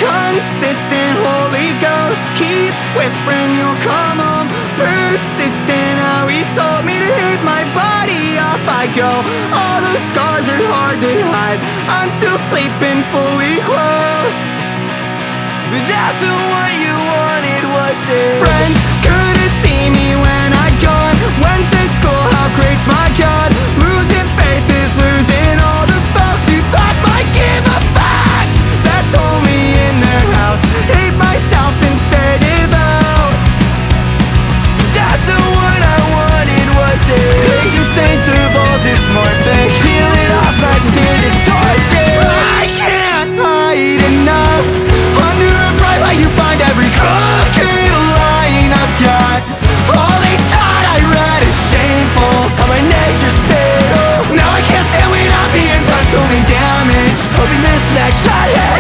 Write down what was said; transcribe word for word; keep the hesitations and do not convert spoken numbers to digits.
Consistent Holy Ghost keeps whispering you'll come home. Persistent how he told me to hit my body, off I go. All those scars are hard to hide, I'm still sleeping fully clothed. But that's not what you wanted, was it? Friends couldn't see me when I'd gone. Wednesday school, how great's my God. Losing faith is losing all the folks who thought might give a fuck. That told me in their house, hate myself and stay devout. That's not what I wanted, was it? Patient saint of all dysmorphic, peeling off my skin to torture. I can't hide enough. Under a bright light you find every crooked line I've got. All they taught I read is shameful, how my nature's fatal. Now I can't stand when I'm being touched, only damaged. Hoping this next shot hits.